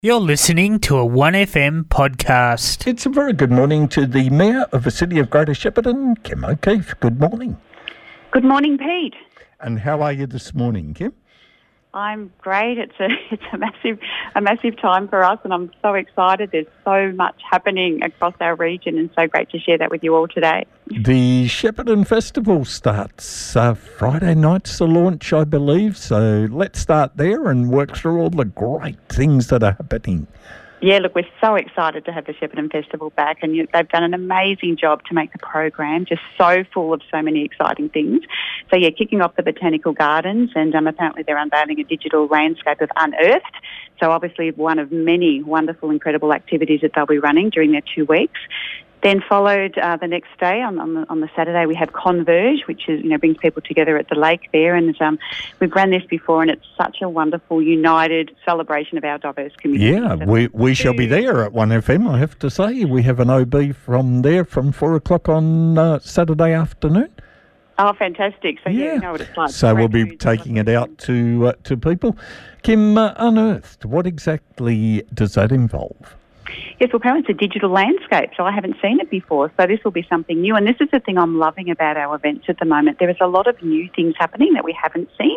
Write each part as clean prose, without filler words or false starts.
You're listening to a 1FM podcast. It's a very good morning to the Mayor of the City of Greater Shepparton, Kim O'Keefe. Good morning. Good morning, Pete. And how are you this morning, Kim? I'm great. It's a massive time for us, and I'm so excited. There's so much happening across our region, and so great to share that with you all today. The Shepparton Festival starts Friday night's the launch, I believe. So let's start there and work through all the great things that are happening. Yeah, look, we're so excited to have the Shepparton Festival back, and they've done an amazing job to make the program just so full of so many exciting things. So, yeah, kicking off the Botanical Gardens, and apparently they're unveiling a digital landscape of Unearthed. So, obviously, one of many wonderful, incredible activities that they'll be running during their 2 weeks. Then followed the next day on the Saturday, we have Converge, which is brings people together at the lake there, and we've run this before, and it's such a wonderful, united celebration of our diverse community. Yeah, we shall be there at 1FM. I have to say, we have an OB from there from 4:00 on Saturday afternoon. Oh, fantastic! So yeah, you know what it's like. So we'll be taking it out to people. Kim, Unearthed, what exactly does that involve? Yes, well, apparently it's a digital landscape, so I haven't seen it before, so this will be something new. And this is the thing I'm loving about our events at the moment. There is a lot of new things happening that we haven't seen.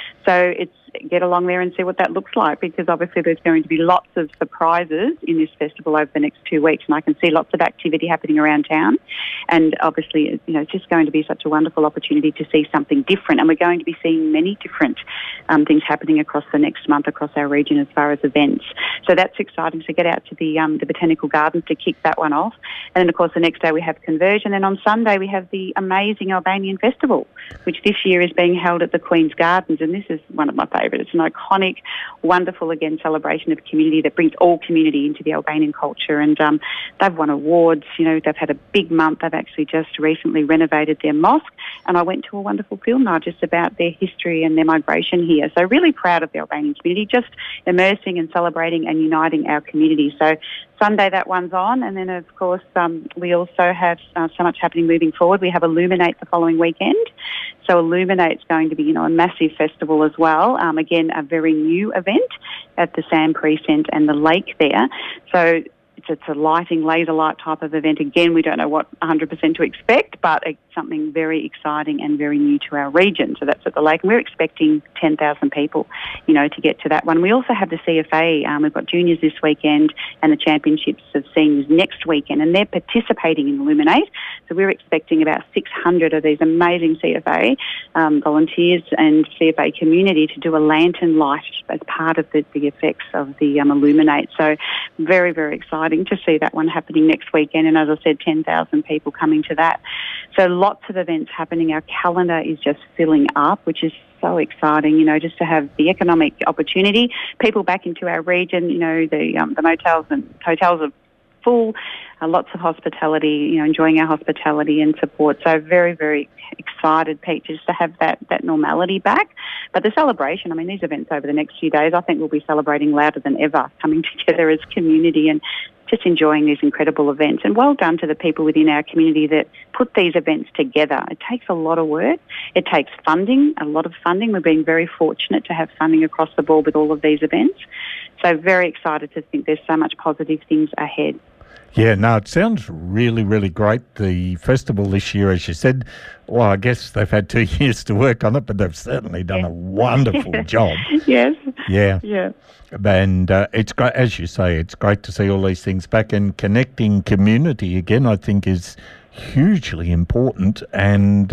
So it's get along there and see what that looks like, because obviously there's going to be lots of surprises in this festival over the next 2 weeks, and I can see lots of activity happening around town. And obviously, it's just going to be such a wonderful opportunity to see something different. And we're going to be seeing many different things happening across the next month across our region as far as events. So that's exciting. So get out to the Botanical Gardens to kick that one off. And then, of course, the next day we have Converge. And then on Sunday we have the amazing Albanian Festival, which this year is being held at the Queen's Gardens. And this is one of my favourites. It's an iconic, wonderful, again, celebration of community that brings all community into the Albanian culture. And they've won awards. They've had a big month. They've actually just recently renovated their mosque. And I went to a wonderful film night just about their history and their migration here. So really proud of the Albanian community, just immersing and celebrating and uniting our community. So Sunday that one's on, and then of course we also have so much happening moving forward. We have Illuminate the following weekend. So Illuminate's going to be a massive festival as well. Again, a very new event at the Sand Precinct and the lake there. So it's a lighting, laser light type of event. Again, we don't know what 100% to expect, but it's something very exciting and very new to our region. So that's at the lake. And we're expecting 10,000 people, to get to that one. We also have the CFA. We've got juniors this weekend and the championships of seniors next weekend, and they're participating in Illuminate. So we're expecting about 600 of these amazing CFA volunteers and CFA community to do a lantern light as part of the effects of the Illuminate. So very, very exciting to see that one happening next weekend. And as I said, 10,000 people coming to that. So lots of events happening. Our calendar is just filling up, which is so exciting, just to have the economic opportunity, people back into our region. The motels and hotels are full, lots of hospitality, enjoying our hospitality and support. So very, very excited, Pete, just to have that normality back. But the celebration, these events over the next few days, I think we'll be celebrating louder than ever, coming together as community and just enjoying these incredible events. And well done to the people within our community that put these events together. It takes a lot of work. It takes funding, a lot of funding. We've been very fortunate to have funding across the board with all of these events. So very excited to think there's so much positive things ahead. Yeah, no, it sounds really, really great. The festival this year, as you said, well, I guess they've had 2 years to work on it, but they've certainly done a wonderful job. Yes. Yeah. And it's great, as you say, it's great to see all these things back, and connecting community again, I think, is hugely important, and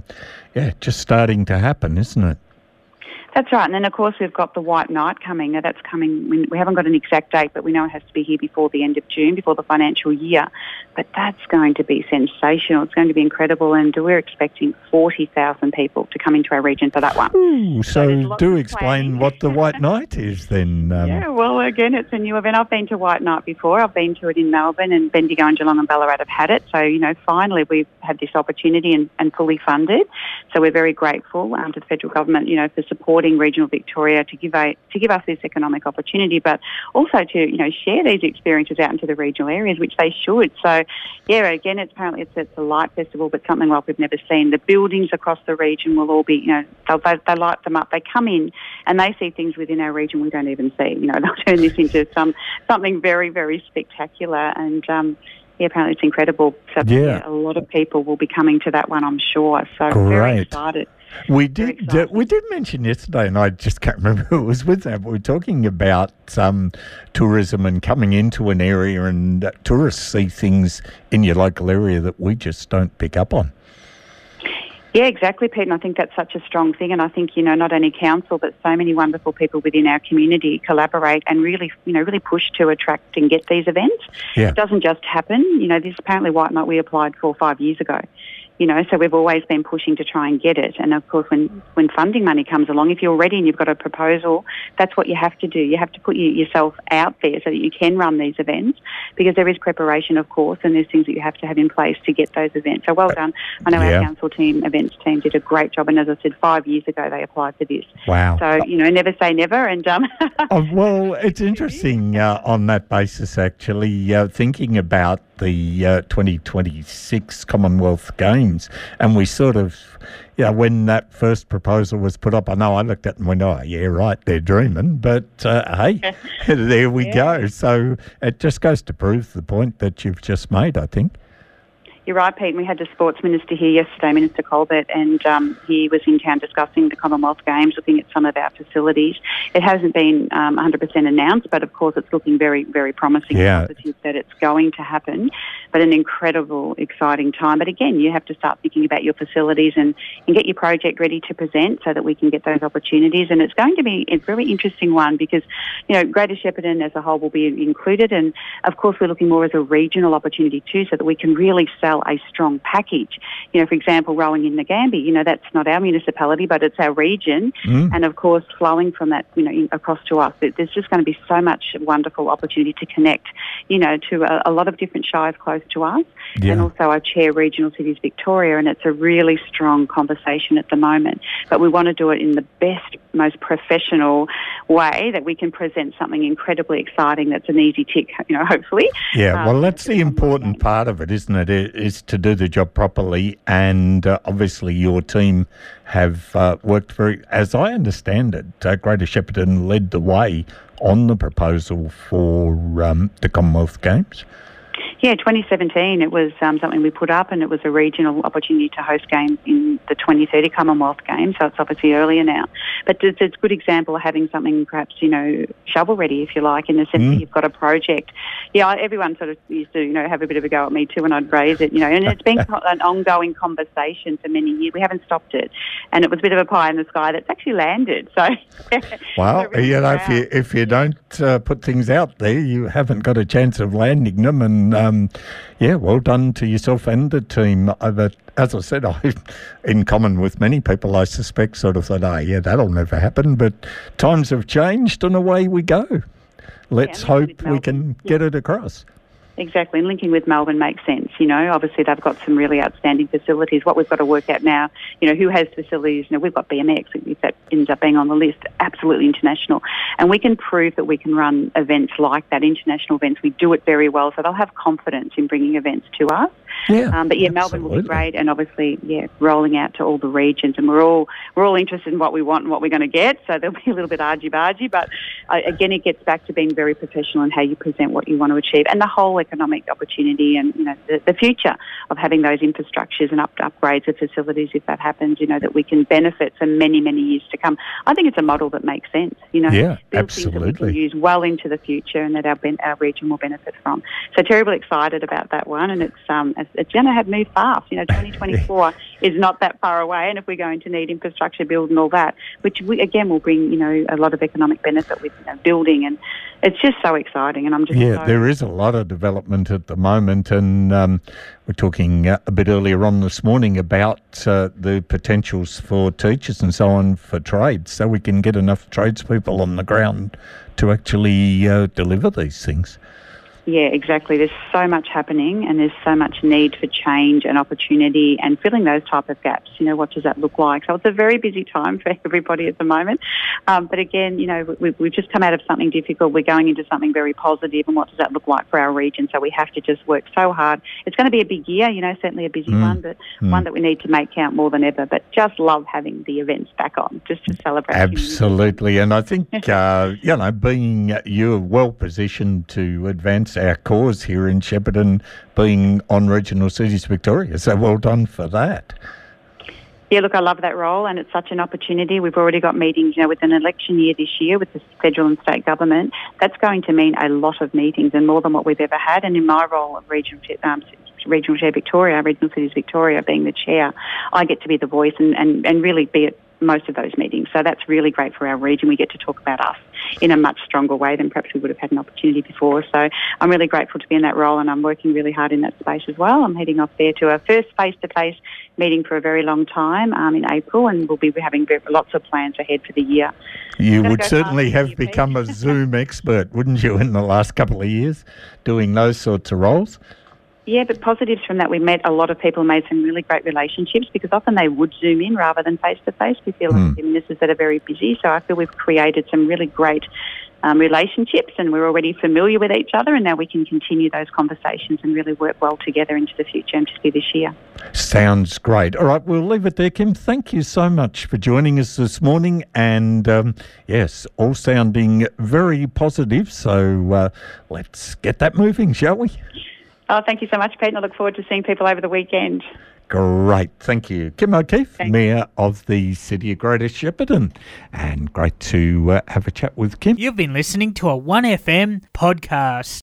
just starting to happen, isn't it? That's right. And then, of course, we've got the White Night coming. Now, that's coming. We haven't got an exact date, but we know it has to be here before the end of June, before the financial year. But that's going to be sensational. It's going to be incredible. And we're expecting 40,000 people to come into our region for that one. Ooh, so do explain what the White Night is then. Yeah, well, again, it's a new event. I've been to White Night before. I've been to it in Melbourne, and Bendigo and Geelong and Ballarat have had it. So, finally we've had this opportunity and fully funded. So we're very grateful to the federal government, for supporting supporting regional Victoria to give us this economic opportunity, but also to share these experiences out into the regional areas, which they should. So, yeah, again, it's a light festival, but something like we've never seen. The buildings across the region will all be, they light them up. They come in and they see things within our region we don't even see. They'll turn this into something very, very spectacular, and apparently it's incredible. So a lot of people will be coming to that one, I'm sure. So very excited. We did mention yesterday, and I just can't remember who was with that, but we were talking about tourism and coming into an area, and tourists see things in your local area that we just don't pick up on. Yeah, exactly, Pete, and I think that's such a strong thing, and I think, not only council, but so many wonderful people within our community collaborate and really push to attract and get these events. Yeah. It doesn't just happen. This apparently White Night we applied for 5 years ago. So we've always been pushing to try and get it. And, of course, when funding money comes along, if you're ready and you've got a proposal, that's what you have to do. You have to put yourself out there so that you can run these events, because there is preparation, of course, and there's things that you have to have in place to get those events. So well done. I know our council events team did a great job. And as I said, 5 years ago they applied for this. Wow. So, never say never. And well, it's interesting on that basis, actually, thinking about the 2026 Commonwealth Games, and we sort of, when that first proposal was put up, I know I looked at it and went, oh, yeah, right, they're dreaming, but hey, there we go. So it just goes to prove the point that you've just made, I think. You're right, Pete. We had the Sports Minister here yesterday, Minister Colbert, and he was in town discussing the Commonwealth Games, looking at some of our facilities. It hasn't been 100% announced, but of course it's looking very, very promising and positive that it's going to happen. But an incredible, exciting time. But again, you have to start thinking about your facilities and get your project ready to present so that we can get those opportunities. And it's going to be a very interesting one because, Greater Shepparton as a whole will be included. And of course, we're looking more as a regional opportunity too, so that we can really sell a strong package. For example, rowing in Nagambie, that's not our municipality, but it's our region. And of course, flowing from that, across to us, there's just going to be so much wonderful opportunity to connect, to a lot of different shires close to us. And also I chair Regional Cities Victoria, and it's a really strong conversation at the moment. But we want to do it in the best, most professional way that we can present something incredibly exciting that's an easy tick, hopefully. Yeah, well, that's the important part of it, isn't it? Is to do the job properly, and obviously your team have worked very, as I understand it, Greater Shepparton led the way on the proposal for the Commonwealth Games. Yeah, 2017, it was something we put up, and it was a regional opportunity to host games in the 2030 Commonwealth Games, so it's obviously earlier now. But it's a good example of having something perhaps, shovel-ready, if you like, in the sense that you've got a project. Yeah, everyone sort of used to, have a bit of a go at me too when I'd raise it, and it's been an ongoing conversation for many years. We haven't stopped it, and it was a bit of a pie in the sky that's actually landed. So, well, really if you don't put things out there, you haven't got a chance of landing them, and well done to yourself and the team. But as I said, in common with many people, I suspect sort of thought, that'll never happen. But times have changed and away we go. Let's hope we can get it across. Exactly, and linking with Melbourne makes sense. Obviously they've got some really outstanding facilities. What we've got to work out now, who has facilities. We've got BMX, if that ends up being on the list, absolutely international. And we can prove that we can run events like that, international events. We do it very well, so they'll have confidence in bringing events to us. But Melbourne will be great, and obviously, rolling out to all the regions, and we're all interested in what we want and what we're going to get. So there'll be a little bit argy-bargy, but again, it gets back to being very professional in how you present what you want to achieve, and the whole economic opportunity, and the future of having those infrastructures and upgrades of facilities, if that happens, that we can benefit for many, many years to come. I think it's a model that makes sense. Yeah, things that we can use well into the future, and that our region will benefit from. So terribly excited about that one, and it's going to have moved fast. 2024 is not that far away, and if we're going to need infrastructure build and all that, which again will bring a lot of economic benefit with building, and it's just so exciting. And I'm just there is a lot of development at the moment, and we're talking a bit earlier on this morning about the potentials for teachers and so on for trades, so we can get enough tradespeople on the ground to actually deliver these things. Yeah, exactly. There's so much happening and there's so much need for change and opportunity and filling those type of gaps. You know, what does that look like? So it's a very busy time for everybody at the moment. But again, you know, we've just come out of something difficult. We're going into something very positive, and what does that look like for our region? So we have to just work so hard. It's going to be a big year, you know, certainly a busy one, but one that we need to make count more than ever. But just love having the events back on, just to celebrate. Absolutely. And I think, you know, being you're well positioned to advance our cause here in Shepparton, being on Regional Cities Victoria. So well done for that. Yeah, look, I love that role, and it's such an opportunity. We've already got meetings, you know, with an election year this year with the federal and state government. That's going to mean a lot of meetings and more than what we've ever had. And in my role of Regional Chair Victoria, Regional Cities Victoria, being the chair, I get to be the voice and really be at most of those meetings. So that's really great for our region. We get to talk about us in a much stronger way than perhaps we would have had an opportunity before. So I'm really grateful to be in that role, and I'm working really hard in that space as well. I'm heading off there to our first face-to-face meeting for a very long time in April, and we'll be having lots of plans ahead for the year. You would certainly have become a Zoom expert, wouldn't you, in the last couple of years, doing those sorts of roles? Yeah, but positives from that, we met a lot of people, made some really great relationships, because often they would Zoom in rather than face-to-face. We feel like ministers that are very busy, so I feel we've created some really great relationships, and we're already familiar with each other, and now we can continue those conversations and really work well together into the future, and particularly this year. Sounds great. All right, we'll leave it there, Kim. Thank you so much for joining us this morning, and yes, all sounding very positive, so let's get that moving, shall we? Oh, thank you so much, Pete, and I look forward to seeing people over the weekend. Great, thank you. Kim O'Keefe, Mayor of the City of Greater Shepparton, and great to have a chat with Kim. You've been listening to a 1FM podcast.